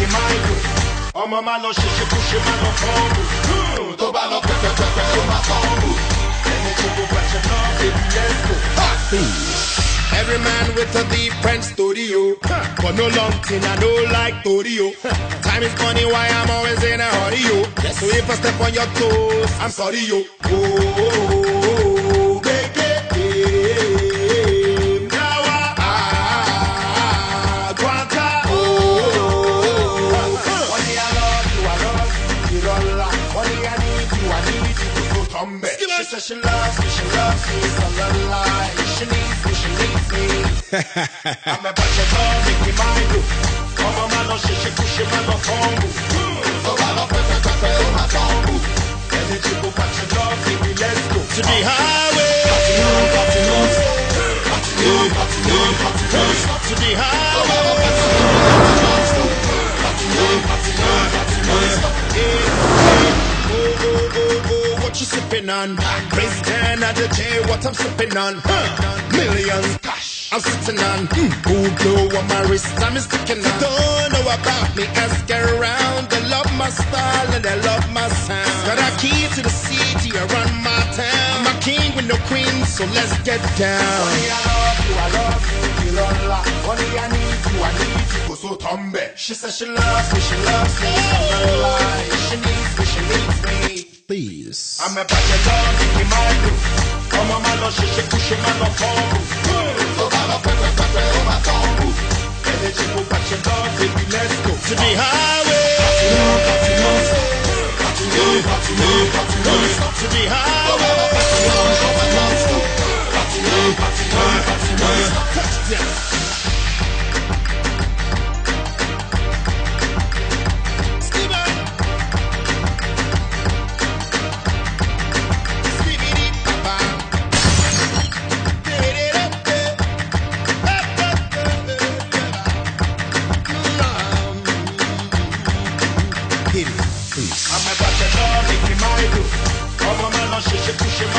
Nicky Michael. Ọmọ máa lọ ṣẹ̀ṣẹ̀ kó ṣe máa lọ fọ́ọ̀mù. Tó bá lọ pẹ́pẹ́pẹ́pẹ́ tó máa fọ́ọ̀mù. Ẹni tí kò pẹ̀ṣẹ̀ náà, baby, let's go. Every man with a different studio. But no long thing, I don't like Torio. Time is money, why I'm always in a hurry, yo. So if I step on your toes, I'm sorry, yo. Oh, baby. She says she loves me, so la la. She needs me. I'm a bachelor, dog, Nicky Michael. Come on, man, she push him on the phone. So I love pepe, oh my tongue. And then you go bachelor, dog, baby, let's go. To the highway. To the What you sipping on? Crazy Dan at the J, what I'm sipping on? Millions, cash, I'm sitting on. Who blow on my wrist, I'm sticking on. Don't know about me, ask around. They love my style and they love my sound. Got a key to the city, I run my town. I'm a king with no queen, so let's get down. Only I love you, Lola. Only I need you, go so tombe. She says she loves me, so la la. She needs me. Please. I'm a bachelor, Nicky Michael. Come on, man, she push him on the phone. So I love pepe, oh my tongue. And then she go bachelor, baby, let's go. To the highway. To the highway. Touchdown. I'm a bachelor, Nicky Michael. Come on, man, she push him